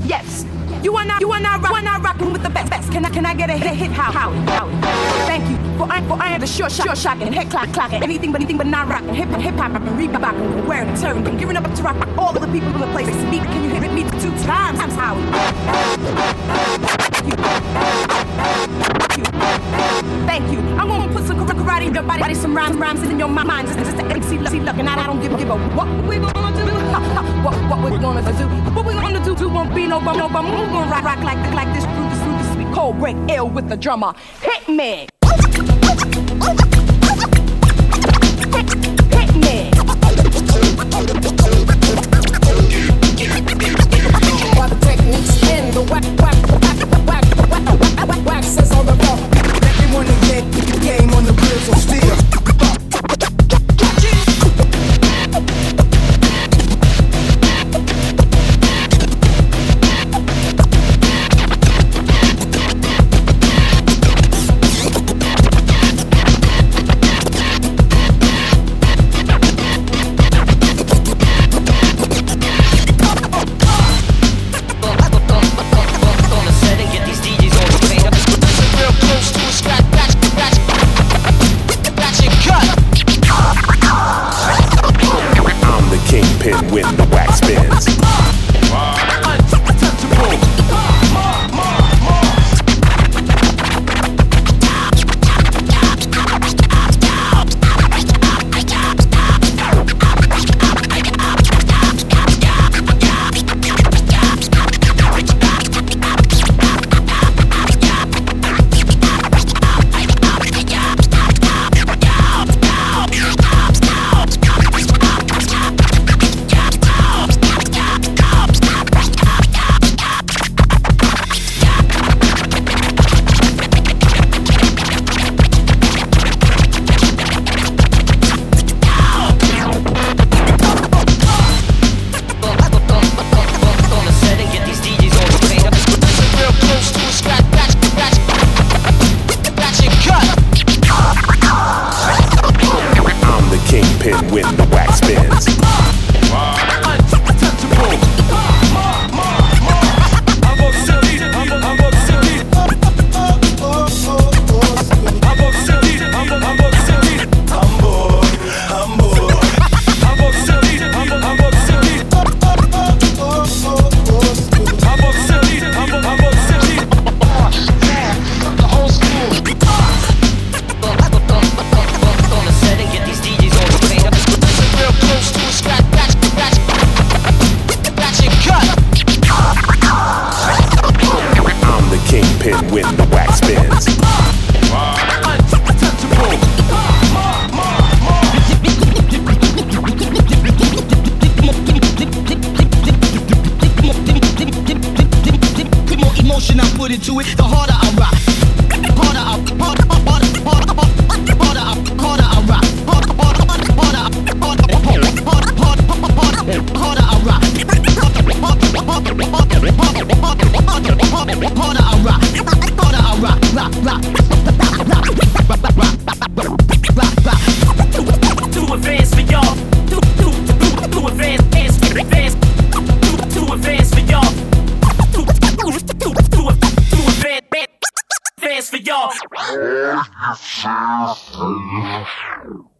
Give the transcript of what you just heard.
Yes, you are not rocking with the best. Can I get a hit? How? Thank you. For I am the sure shocking, head clocking, anything but not rocking. Hip hop, and rebocking, wearing and tearing, and giving up to rock all of the people in the place. Speak, can you hit me 2 times? How? Thank you. I want to put some karate in your body, some rhymes in your mind. Just the MC luck, and I don't give a what we gonna do. What we gonna do? What we gonna do? Won't be no bum. We're gonna rock like this through the sweet cold break ill with the drummer. Hit me. Hit me. While the techniques in the wax is on the ball. Everyone to get the game on the real, so still. When the wax spins. When the wax spins. When the wax spins. The more emotion I put into it, the harder I rock. Harder I rock. To advance for y'all. To advance for y'all. To advance for y'all.